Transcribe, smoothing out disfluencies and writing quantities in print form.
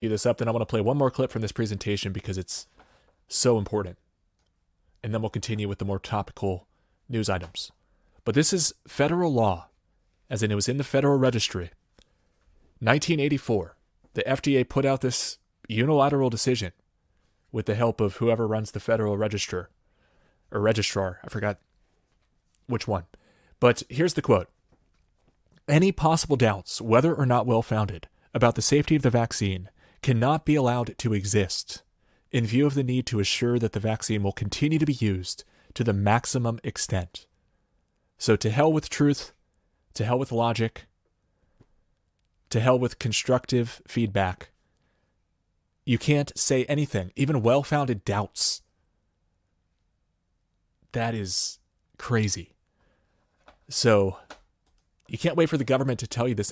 this up. Then I want to play one more clip from this presentation because it's so important. And then we'll continue with the more topical news items. But this is federal law, as in it was in the Federal Registry. 1984, the FDA put out this unilateral decision with the help of whoever runs the Federal Register, or registrar, I forgot which one. But here's the quote. Any possible doubts, whether or not well-founded, about the safety of the vaccine cannot be allowed to exist in view of the need to assure that the vaccine will continue to be used to the maximum extent. So to hell with truth, to hell with logic, to hell with constructive feedback. You can't say anything, even well-founded doubts. That is crazy. So you can't wait for the government to tell you this